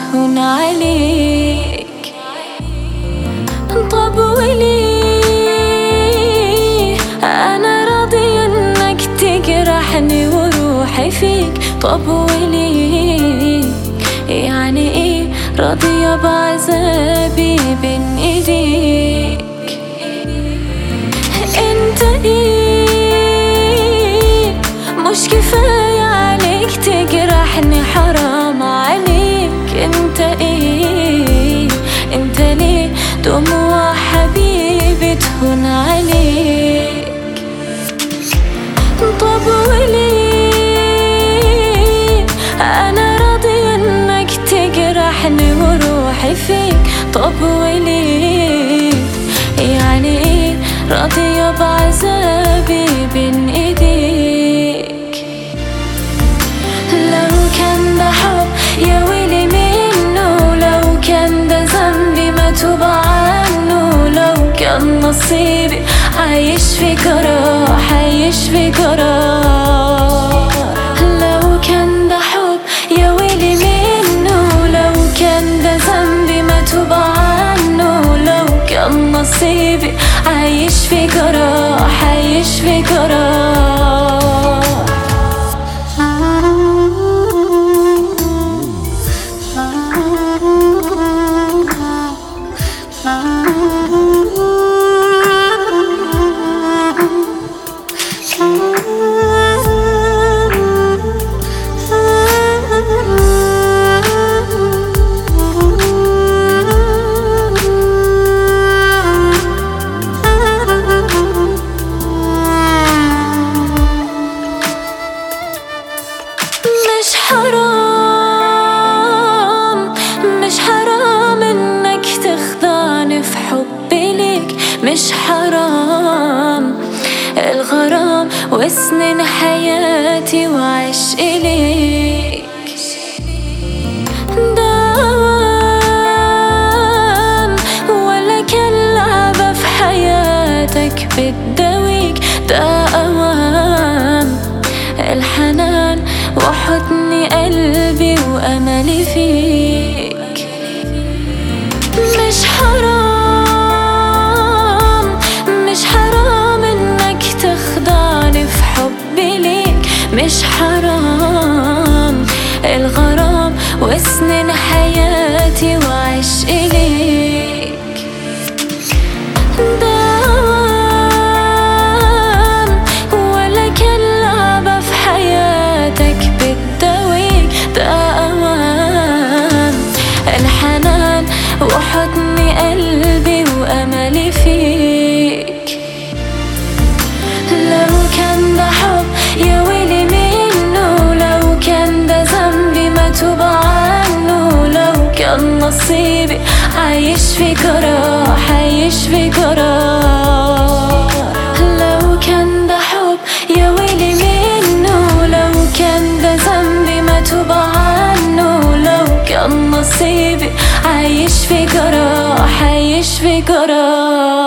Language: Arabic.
بتهون عليك. طب وليه أنا راضية إنك تجرحني وروحي فيك؟ طب وليه يعني إيه راضية بعذابي بين إيديك؟ انت ايه مش كفاية عليك تجرحني؟ حرام عليك. انت ايه انت ليه دموع حبيبي تهون عليك؟ طب وليه انا راضية انك تجرحني وروحي فيك؟ طب وليه يعني ايه راضية بعذابي بين ايديك؟ لو كان ده حب يا ويلي منه، لو كان ده ذنبي ما توب عنه، لو كان نصيبي عايش في جراح، عايش في جراح. لو كان ده حب يا ويلي منه، لو كان ده ذنبي ما توب عنه، لو كان نصيبي عايش في جراح، عايش في جراح. مش حرام، مش حرام انك تخدعني في حبي ليك. مش حرام الغرام وسنين حياتي وعشقي ليك. دوام ولا كان لعبة في حياتك بتداويك؟ ده أوام الحنان وحضن قلبي وأملي فيك. مش حرام، مش حرام إنك تخدعني في حبي ليك. مش حرام الغرام وسنين حياتي وعشقي ليك. دوام ولا كان لعبة في حياتك بتداويك؟ ده أوام الحنان وحضن قلبي وأملي فيك. لو كان ده حب يا ويلي منه، لو كان ده ذنبي ما توب عنه، لو كان نصيبي عايش في جراح، عايش في جراح. لو كان ده حب يا ويلي منه، لو كان ده ذنبي ما توب عنه، لو كان نصيبي عايش في جراح، عايش في جراح.